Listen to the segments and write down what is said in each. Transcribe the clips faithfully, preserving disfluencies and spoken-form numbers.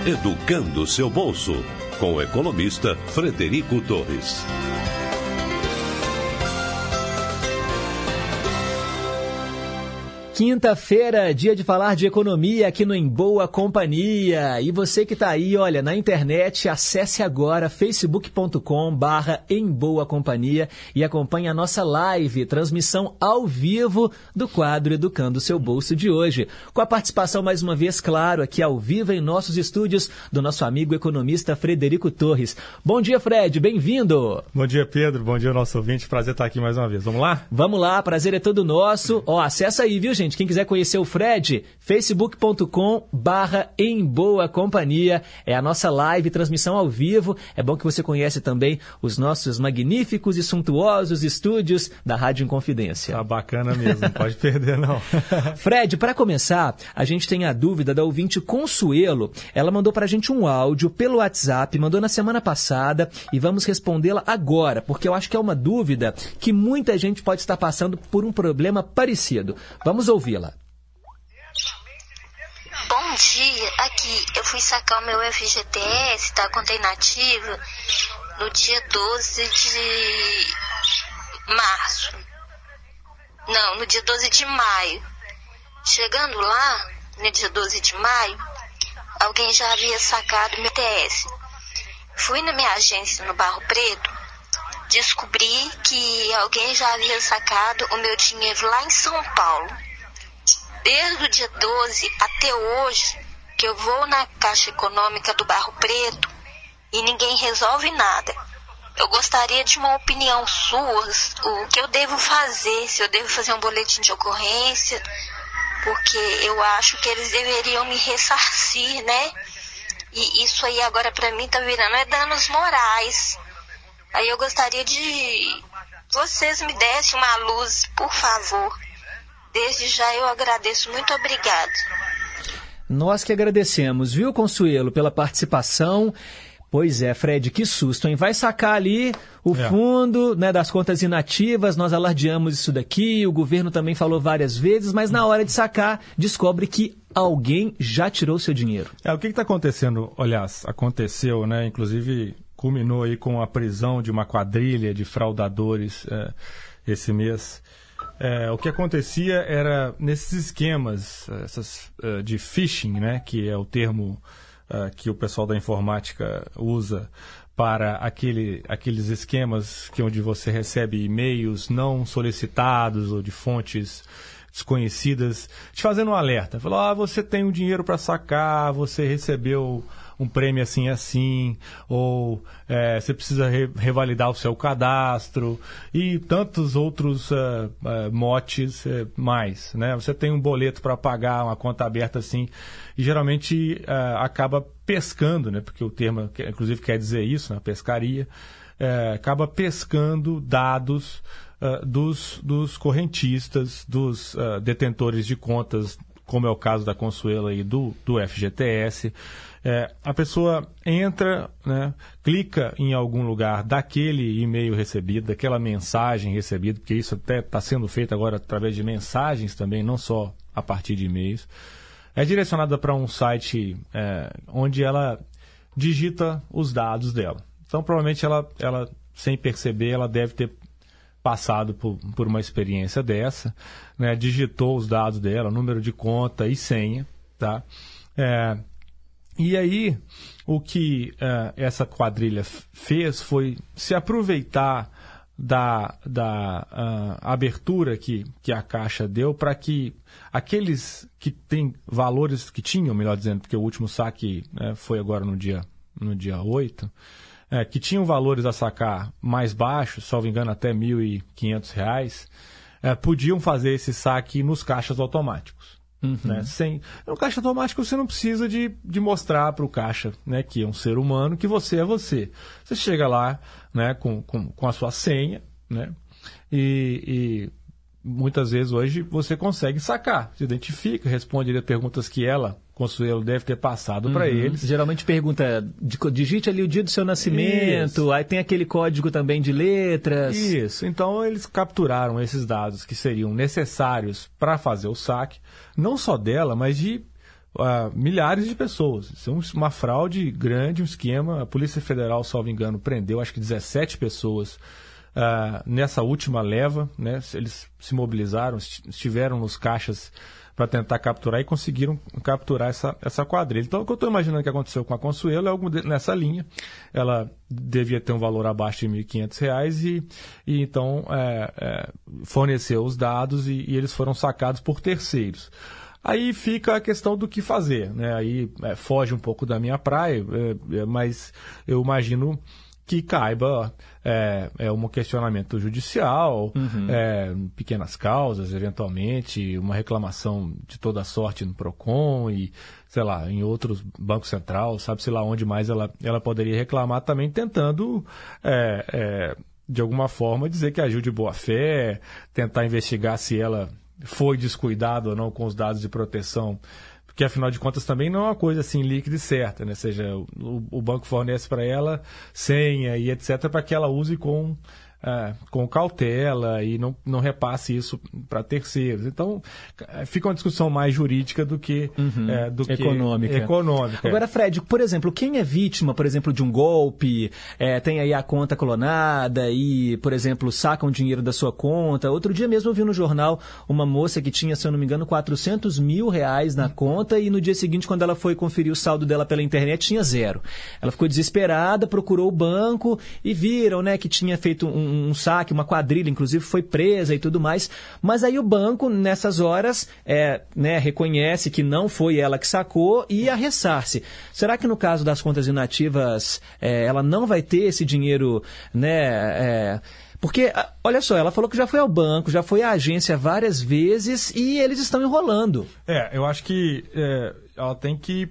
Educando o seu bolso, com o economista Frederico Torres. Quinta-feira, dia de falar de economia aqui no Em Boa Companhia. E você que está aí, olha, na internet, acesse agora facebook ponto com barra Em Boa Companhia e acompanhe a nossa live, transmissão ao vivo do quadro Educando o Seu Bolso de hoje. Com a participação, mais uma vez, claro, aqui ao vivo em nossos estúdios, do nosso amigo economista Frederico Torres. Bom dia, Fred, bem-vindo. Bom dia, Pedro, bom dia, nosso ouvinte, prazer estar aqui mais uma vez. Vamos lá? Vamos lá, prazer é todo nosso. Ó, acessa aí, viu, gente? Quem quiser conhecer o Fred, facebook ponto com barra Em Boa Companhia. É a nossa live, transmissão ao vivo. É bom que você conhece também os nossos magníficos e suntuosos estúdios da Rádio Inconfidência. Tá bacana mesmo, não pode perder não. Fred, para começar, a gente tem a dúvida da ouvinte Consuelo. Ela mandou para a gente um áudio pelo WhatsApp, mandou na semana passada e vamos respondê-la agora, porque eu acho que é uma dúvida que muita gente pode estar passando por um problema parecido. Vamos ouvi-la. Bom dia, aqui eu fui sacar o meu F G T S, tá, contei nativa, no dia doze de março. Não, no dia doze de maio. Chegando lá, no dia doze de maio, alguém já havia sacado meu T S. Fui na minha agência no Barro Preto, descobri que alguém já havia sacado o meu dinheiro lá em São Paulo. Desde o dia doze até hoje, que eu vou na Caixa Econômica do Barro Preto e ninguém resolve nada. Eu gostaria de uma opinião sua, o que eu devo fazer, se eu devo fazer um boletim de ocorrência, porque eu acho que eles deveriam me ressarcir, né? E isso aí agora para mim tá virando é danos morais. Aí eu gostaria de vocês me dessem uma luz, por favor. Desde já eu agradeço. Muito obrigado. Nós que agradecemos, viu, Consuelo, pela participação. Pois é, Fred, que susto, hein? Vai sacar ali o é. fundo, né, das contas inativas, nós alardeamos isso daqui, o governo também falou várias vezes, mas na hora de sacar, descobre que alguém já tirou seu dinheiro. É, o que está acontecendo? Aliás, aconteceu, né? Inclusive culminou aí com a prisão de uma quadrilha de fraudadores é, esse mês. É, o que acontecia era, nesses esquemas essas, uh, de phishing, né, que é o termo uh, que o pessoal da informática usa para aquele, aqueles esquemas que onde você recebe e-mails não solicitados ou de fontes desconhecidas, te fazendo um alerta. Falou, ah, você tem um dinheiro para sacar, você recebeu um prêmio assim assim, ou é, você precisa re- revalidar o seu cadastro e tantos outros uh, uh, motes uh, mais, né? Você tem um boleto para pagar, uma conta aberta assim, e geralmente uh, acaba pescando, né? Porque o termo, inclusive, quer dizer isso, na pescaria, uh, acaba pescando dados uh, dos, dos correntistas, dos uh, detentores de contas, como é o caso da Consuelo aí do, do F G T S. É, a pessoa entra, né, clica em algum lugar daquele e-mail recebido, daquela mensagem recebida, porque isso até está sendo feito agora através de mensagens também, não só a partir de e-mails. É direcionada para um site é, onde ela digita os dados dela. Então, provavelmente, ela, ela, sem perceber, ela deve ter passado por, por uma experiência dessa, né, digitou os dados dela, número de conta e senha, tá? É, E aí, o que uh, essa quadrilha f- fez foi se aproveitar da, da uh, abertura que, que a Caixa deu para que aqueles que têm valores, que tinham, melhor dizendo, porque o último saque né, foi agora no dia, no dia oito, é, que tinham valores a sacar mais baixos, salvo engano até mil e quinhentos reais, é, podiam fazer esse saque nos caixas automáticos. Uhum. Né? Sem, no caixa automático você não precisa de, de mostrar para o caixa, né, que é um ser humano, que você é você. Você chega lá, né, com, com, com a sua senha, né, e, e muitas vezes hoje você consegue sacar. Se identifica, responde a perguntas que ela, Consuelo, deve ter passado uhum. para eles. Geralmente pergunta, digite ali o dia do seu nascimento, Isso. aí tem aquele código também de letras. Isso, então eles capturaram esses dados que seriam necessários para fazer o saque, não só dela, mas de uh, milhares de pessoas. Isso é uma fraude grande, um esquema. A Polícia Federal, salvo engano, prendeu acho que dezessete pessoas uh, nessa última leva, né? Eles se mobilizaram, estiveram nos caixas para tentar capturar e conseguiram capturar essa, essa quadrilha. Então, o que eu estou imaginando que aconteceu com a Consuelo é algo de, nessa linha. Ela devia ter um valor abaixo de mil e quinhentos reais e, e então é, é, forneceu os dados e, e eles foram sacados por terceiros. Aí fica a questão do que fazer, né? Aí é, foge um pouco da minha praia, é, é, mas eu imagino que caiba é, é um questionamento judicial, uhum. é, pequenas causas, eventualmente, uma reclamação de toda sorte no PROCON e, sei lá, em outros, Banco Central, sabe-se lá onde mais ela, ela poderia reclamar também, tentando, é, é, de alguma forma, dizer que agiu de boa fé, tentar investigar se ela foi descuidada ou não com os dados de proteção, porque afinal de contas também não é uma coisa assim líquida e certa, né? Ou seja, o, o banco fornece para ela senha e etcétera para que ela use com, uh, com cautela e não, não repasse isso para terceiros. Então, fica uma discussão mais jurídica do que, uhum. é, do econômica. que econômica. Agora, Fred, por exemplo, quem é vítima, por exemplo, de um golpe, é, tem aí a conta clonada e, por exemplo, sacam dinheiro da sua conta. Outro dia mesmo eu vi no jornal uma moça que tinha, se eu não me engano, quatrocentos mil reais na conta e no dia seguinte, quando ela foi conferir o saldo dela pela internet, tinha zero. Ela ficou desesperada, procurou o banco e viram, né, que tinha feito um, um saque, uma quadrilha, inclusive foi presa e tudo mais. Mas aí o banco, nessas horas, é, né, reconhece que não foi ela que sacou e a ressarce. Será que no caso das contas inativas, é, ela não vai ter esse dinheiro, né? É, porque, olha só, ela falou que já foi ao banco, já foi à agência várias vezes e eles estão enrolando. É, eu acho que é, ela tem que,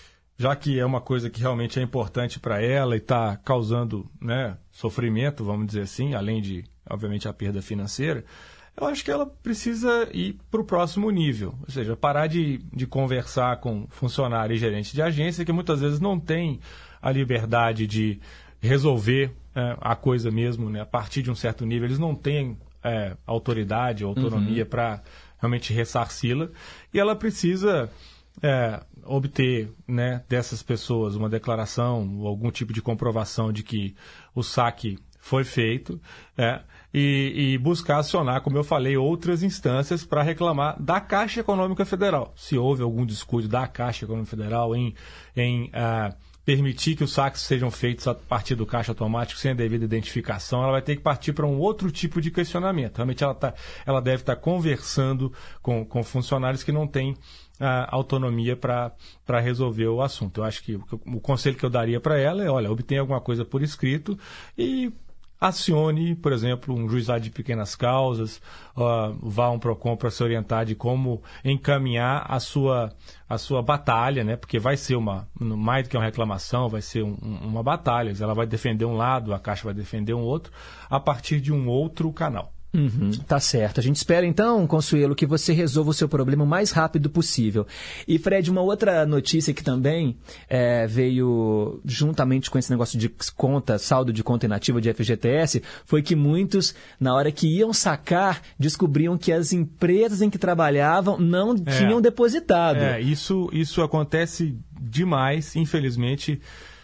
já que é uma coisa que realmente é importante para ela e está causando, né, sofrimento, vamos dizer assim, além de, obviamente, a perda financeira, eu acho que ela precisa ir para o próximo nível. Ou seja, parar de, de conversar com funcionário e gerente de agência, que muitas vezes não tem a liberdade de resolver é, a coisa mesmo, né? A partir de um certo nível. Eles não têm é, autoridade, autonomia uhum. para realmente ressarci-la. E ela precisa é, obter, né, dessas pessoas uma declaração ou algum tipo de comprovação de que o saque foi feito, é, e, e buscar acionar, como eu falei, outras instâncias para reclamar da Caixa Econômica Federal. Se houve algum descuido da Caixa Econômica Federal em, em uh, permitir que os saques sejam feitos a partir do caixa automático sem a devida identificação, ela vai ter que partir para um outro tipo de questionamento. Realmente ela, tá, ela deve estar conversando com, com funcionários que não têm a autonomia para resolver o assunto. Eu acho que o, o conselho que eu daria para ela é, olha, obtenha alguma coisa por escrito e acione, por exemplo, um juizado de pequenas causas, uh, vá a um PROCON para se orientar de como encaminhar a sua, a sua batalha, né? Porque vai ser uma, mais do que uma reclamação, vai ser um, uma batalha. Ela vai defender um lado, a Caixa vai defender um outro, a partir de um outro canal. Uhum, tá certo. A gente espera então, Consuelo, que você resolva o seu problema o mais rápido possível. E Fred, uma outra notícia que também é, veio juntamente com esse negócio de conta, saldo de conta inativa de F G T S, foi que muitos, na hora que iam sacar, descobriam que as empresas em que trabalhavam não é, tinham depositado. É, isso, isso acontece demais, infelizmente,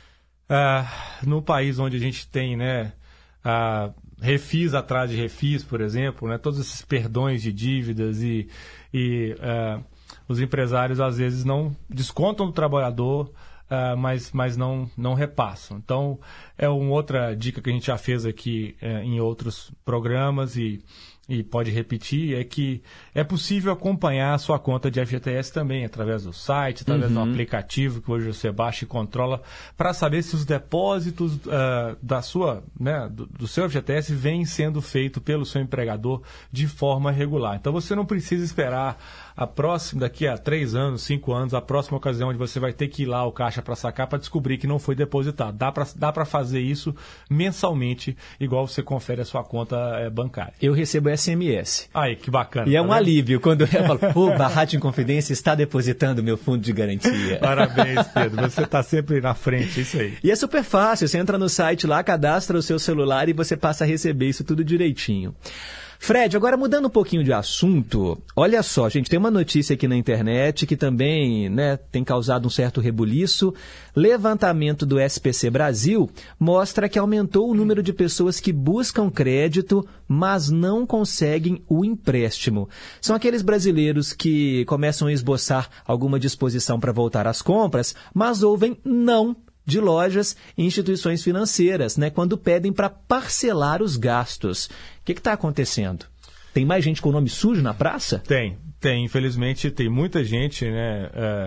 uh, no país onde a gente tem, né, uh, refis atrás de refis, por exemplo, né? Todos esses perdões de dívidas e, e uh, os empresários às vezes não descontam do trabalhador, uh, mas, mas não, não repassam. Então, é uma outra dica que a gente já fez aqui uh, em outros programas e, e pode repetir, é que é possível acompanhar a sua conta de F G T S também, através do site, através uhum. do aplicativo que hoje você baixa e controla, para saber se os depósitos uh, da sua, né, do, do seu F G T S vêm sendo feitos pelo seu empregador de forma regular. Então você não precisa esperar a próxima, daqui a três anos, cinco anos, a próxima ocasião onde você vai ter que ir lá ao caixa para sacar para descobrir que não foi depositado. Dá para dá para fazer isso mensalmente, igual você confere a sua conta é, bancária. Eu recebo S M S. Aí, que bacana. E é tá um vendo? alívio quando eu falo, pô, Rádio Inconfidência está depositando meu fundo de garantia. Parabéns, Pedro. Você está sempre na frente, isso aí. E é super fácil, você entra no site lá, cadastra o seu celular e você passa a receber isso tudo direitinho. Fred, agora mudando um pouquinho de assunto, olha só, gente, tem uma notícia aqui na internet que também, né, tem causado um certo rebuliço. Levantamento do S P C Brasil mostra que aumentou o número de pessoas que buscam crédito, mas não conseguem o empréstimo. São aqueles brasileiros que começam a esboçar alguma disposição para voltar às compras, mas ouvem não de lojas e instituições financeiras, né, quando pedem para parcelar os gastos. O que está acontecendo? Tem mais gente com o nome sujo na praça? Tem, tem. Infelizmente, tem muita gente, né, é,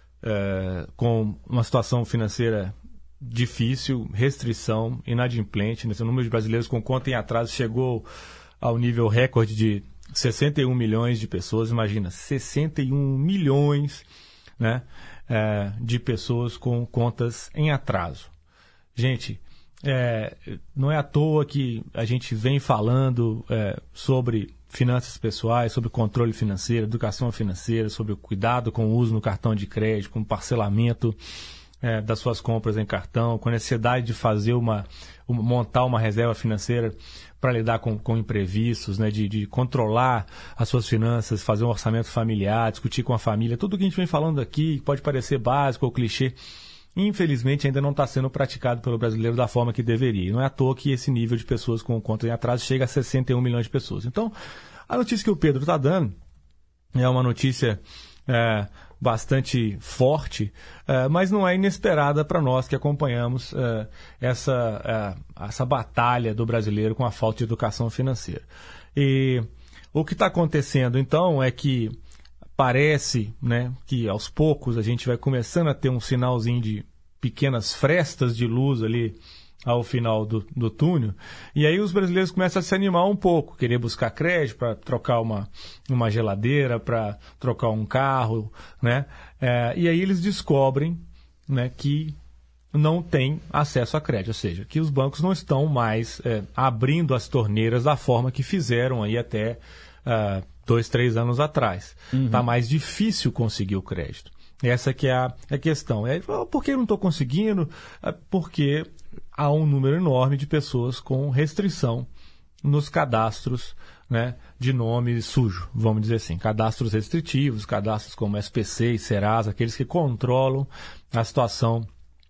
é, com uma situação financeira difícil, restrição, inadimplente. Né? O número de brasileiros com conta em atraso chegou ao nível recorde de sessenta e um milhões de pessoas. Imagina, sessenta e um milhões, né, é, de pessoas com contas em atraso. Gente, é, não é à toa que a gente vem falando é, sobre finanças pessoais, sobre controle financeiro, educação financeira, sobre o cuidado com o uso no cartão de crédito, com o parcelamento é, das suas compras em cartão, com a necessidade de fazer uma, uma montar uma reserva financeira para lidar com, com imprevistos, né, de, de controlar as suas finanças, fazer um orçamento familiar, discutir com a família, tudo que a gente vem falando aqui pode parecer básico ou clichê, infelizmente ainda não está sendo praticado pelo brasileiro da forma que deveria. Não é à toa que esse nível de pessoas com conta em atraso chega a sessenta e um milhões de pessoas. Então, a notícia que o Pedro está dando é uma notícia é, bastante forte, é, mas não é inesperada para nós que acompanhamos é, essa, é, essa batalha do brasileiro com a falta de educação financeira. E o que está acontecendo, então, é que parece, né, que aos poucos a gente vai começando a ter um sinalzinho de pequenas frestas de luz ali ao final do, do túnel, e aí os brasileiros começam a se animar um pouco, querer buscar crédito para trocar uma, uma geladeira, para trocar um carro, né? É, e aí eles descobrem, né, que não tem acesso a crédito, ou seja, que os bancos não estão mais é, abrindo as torneiras da forma que fizeram aí até uh, dois, três anos atrás. Está uhum. mais difícil conseguir o crédito. Essa que é a, a questão. É, por que eu não estou conseguindo? É porque há um número enorme de pessoas com restrição nos cadastros, né, de nome sujo, vamos dizer assim. Cadastros restritivos, cadastros como S P C e Serasa, aqueles que controlam a situação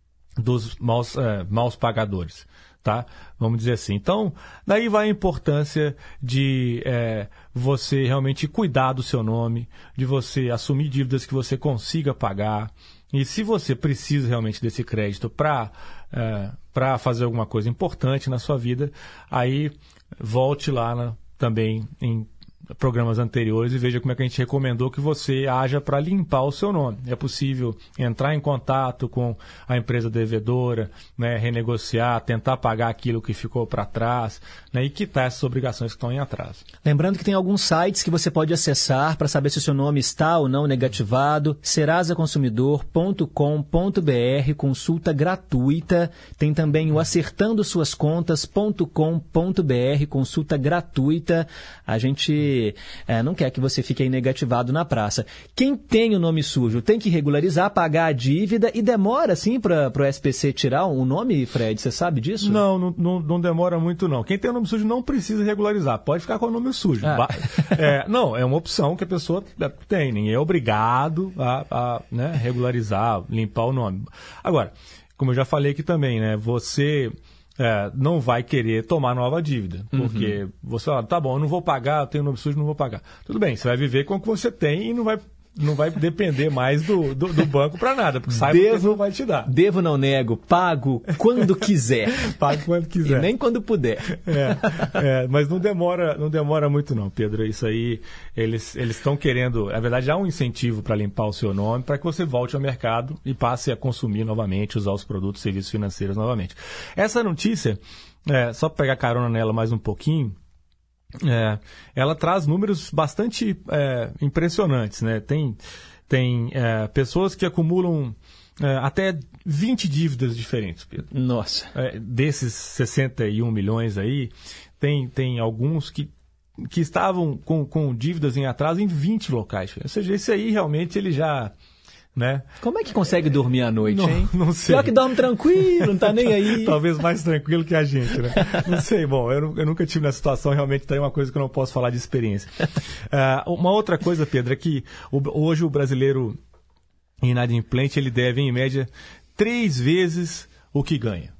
dos maus, é, maus pagadores. Tá? Vamos dizer assim. Então, daí vai a importância de é, você realmente cuidar do seu nome, de você assumir dívidas que você consiga pagar. E se você precisa realmente desse crédito para é, para fazer alguma coisa importante na sua vida, aí volte lá na, também em programas anteriores e veja como é que a gente recomendou que você haja para limpar o seu nome. É possível entrar em contato com a empresa devedora, né, renegociar, tentar pagar aquilo que ficou para trás, né, e quitar essas obrigações que estão em atraso. Lembrando que tem alguns sites que você pode acessar para saber se o seu nome está ou não negativado. serasa consumidor ponto com ponto br, consulta gratuita. Tem também o acertando suas contas ponto com ponto br, consulta gratuita. A gente É, não quer que você fique aí negativado na praça. Quem tem o nome sujo tem que regularizar, pagar a dívida e demora, sim, para o S P C tirar o nome, Fred? Você sabe disso? Não, não, não, não demora muito, não. Quem tem o nome sujo não precisa regularizar. Pode ficar com o nome sujo. Ah. É, não, é uma opção que a pessoa tem. Ninguém é obrigado a, a né, regularizar, limpar o nome. Agora, como eu já falei aqui também, né, você... É, não vai querer tomar nova dívida, porque uhum. você fala, tá bom, eu não vou pagar, eu tenho nome sujo, não vou pagar. Tudo bem, você vai viver com o que você tem e não vai, não vai depender mais do, do, do banco para nada, porque sabe que ele não vai te dar. Devo, não nego, pago quando quiser. Pago quando quiser. E nem quando puder. É, é, mas não demora, não demora muito não, Pedro. Isso aí, eles eles estão querendo, na verdade, há um incentivo para limpar o seu nome, para que você volte ao mercado e passe a consumir novamente, usar os produtos e serviços financeiros novamente. Essa notícia, é, só para pegar carona nela mais um pouquinho, É, ela traz números bastante é, impressionantes, né? Tem, tem é, pessoas que acumulam é, até vinte dívidas diferentes, Pedro. Nossa. É, desses sessenta e um milhões aí, tem, tem alguns que, que estavam com, com dívidas em atraso em vinte locais. Ou seja, esse aí realmente ele já né? Como é que consegue dormir à noite, não, hein? Não sei. Pior que dorme tranquilo, não tá nem aí. Talvez mais tranquilo que a gente, né? Não sei, bom, eu, eu nunca tive nessa situação, realmente tá aí uma coisa que eu não posso falar de experiência. Uh, uma outra coisa, Pedro, é que o, hoje o brasileiro inadimplente, ele deve, em média, três vezes o que ganha.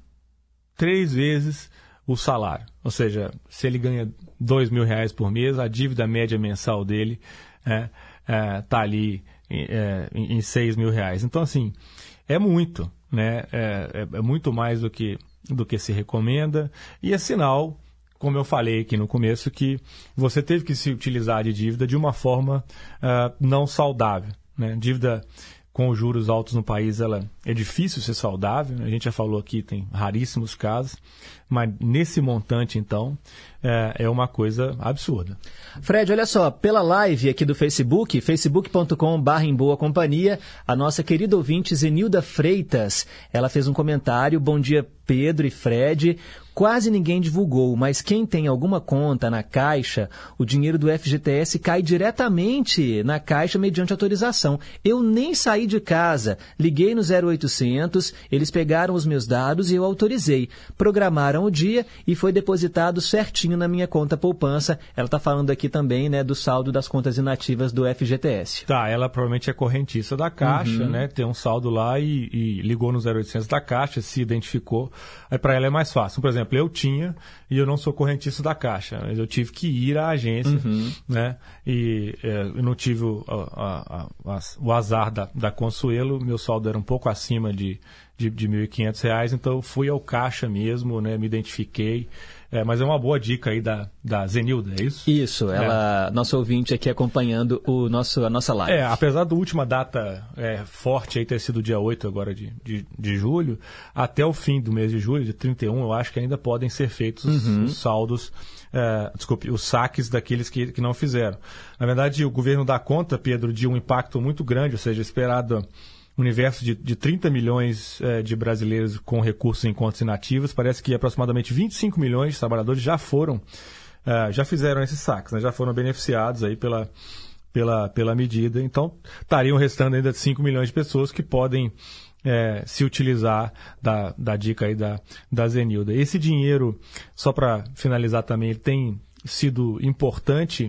Três vezes o salário. Ou seja, se ele ganha dois mil reais por mês, a dívida média mensal dele é, é, tá ali é, em seis mil reais. Então, assim, é muito, né? É, é, é muito mais do que, do que se recomenda. E é sinal, como eu falei aqui no começo, que você teve que se utilizar de dívida de uma forma uh, não saudável, né? Dívida com os juros altos no país, ela é difícil ser saudável. A gente já falou aqui, tem raríssimos casos, mas nesse montante, então, é, é uma coisa absurda. Fred, olha só, pela live aqui do Facebook, facebook ponto com barra em boa companhia, a nossa querida ouvinte Zenilda Freitas, ela fez um comentário: bom dia, Pedro e Fred. Quase ninguém divulgou, mas quem tem alguma conta na Caixa, o dinheiro do F G T S cai diretamente na Caixa mediante autorização. Eu nem saí de casa, liguei no zero oitocentos, eles pegaram os meus dados e eu autorizei. Programaram o dia e foi depositado certinho na minha conta poupança. Ela está falando aqui também, né, do saldo das contas inativas do F G T S. Tá, ela provavelmente é correntista da Caixa, uhum. né? Tem um saldo lá e, e ligou no zero oitocentos da Caixa, se identificou. Aí para ela é mais fácil. Por exemplo, eu tinha, e eu não sou correntista da Caixa, mas eu tive que ir à agência, uhum. né? E é, eu não tive o, a, a, a, o azar da, da Consuelo, meu saldo era um pouco acima de, de, de mil e quinhentos reais, então eu fui ao Caixa mesmo, né? Me identifiquei. É, mas é uma boa dica aí da, da Zenilda, é isso? Isso, ela, é. Nosso ouvinte aqui acompanhando o nosso, a nossa live. É, apesar da última data é, forte aí ter sido dia oito agora de, de, de julho, até o fim do mês de julho, de trinta e um, eu acho que ainda podem ser feitos uhum. os saldos, é, desculpe, os saques daqueles que, que não fizeram. Na verdade, o governo dá conta, Pedro, de um impacto muito grande, ou seja, esperado universo de, de trinta milhões eh, de brasileiros com recursos em contas inativas. Parece que aproximadamente vinte e cinco milhões de trabalhadores já foram, eh, já fizeram esses saques, né? Já foram beneficiados aí pela, pela, pela medida. Então, estariam restando ainda cinco milhões de pessoas que podem eh, se utilizar da, da dica aí da, da Zenilda. Esse dinheiro, só para finalizar também, ele tem sido importante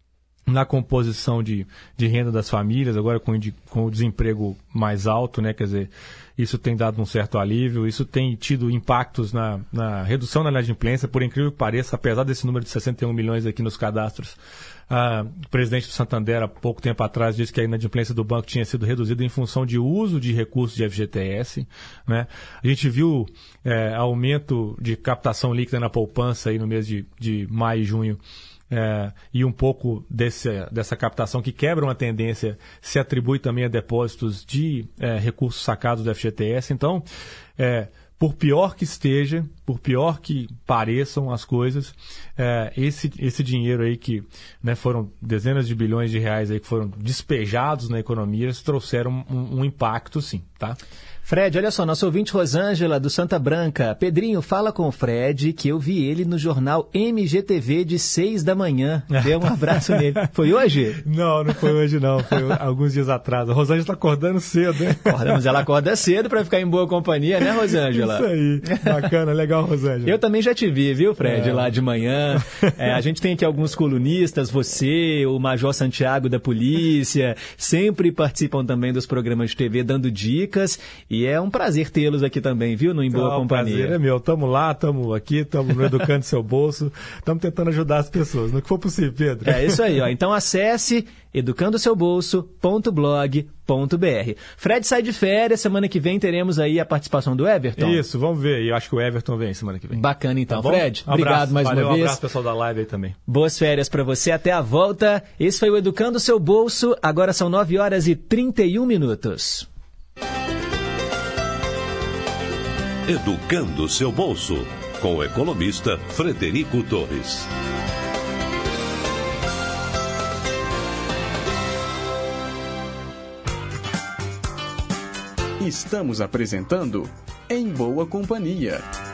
na composição de, de renda das famílias, agora com, com o desemprego mais alto, né? Quer dizer, isso tem dado um certo alívio, isso tem tido impactos na, na redução da inadimplência, por incrível que pareça, apesar desse número de sessenta e um milhões aqui nos cadastros. Ah, o presidente do Santander, há pouco tempo atrás, disse que a inadimplência do banco tinha sido reduzida em função de uso de recursos de F G T S, né? A gente viu é, aumento de captação líquida na poupança aí no mês de, de maio e junho. É, e um pouco desse, dessa captação que quebra uma tendência se atribui também a depósitos de é, recursos sacados do F G T S. Então, é, por pior que esteja, por pior que pareçam as coisas, é, esse, esse dinheiro aí que, né, foram dezenas de bilhões de reais aí que foram despejados na economia, eles trouxeram um, um impacto, sim, tá? Fred, olha só, nosso ouvinte Rosângela, do Santa Branca. Pedrinho, fala com o Fred que eu vi ele no jornal M G T V de seis da manhã. Dê um abraço nele. Foi hoje? Não, não foi hoje não. Foi alguns dias atrás. A Rosângela está acordando cedo, né? Acordamos, ela acorda cedo para ficar em boa companhia, né, Rosângela? Isso aí. Bacana, legal, Rosângela. Eu também já te vi, viu, Fred, é. lá de manhã. É, a gente tem aqui alguns colunistas, você, o Major Santiago da Polícia, sempre participam também dos programas de T V dando dicas. E é um prazer tê-los aqui também, viu, no Em Boa Não, Companhia. O prazer é meu. Estamos lá, estamos aqui, estamos no Educando Seu Bolso, estamos tentando ajudar as pessoas, no que for possível, Pedro. É isso aí, ó. Então acesse educando seu bolso ponto blog ponto b r. Fred sai de férias, semana que vem teremos aí a participação do Everton. Isso, vamos ver. Eu acho que o Everton vem semana que vem. Bacana então, tá Fred. Um obrigado abraço, mais valeu, uma vez. Um abraço pessoal da live aí também. Boas férias para você, até a volta. Esse foi o Educando Seu Bolso, agora são nove horas e trinta e um minutos. Educando seu bolso, com o economista Frederico Torres. Estamos apresentando Em Boa Companhia.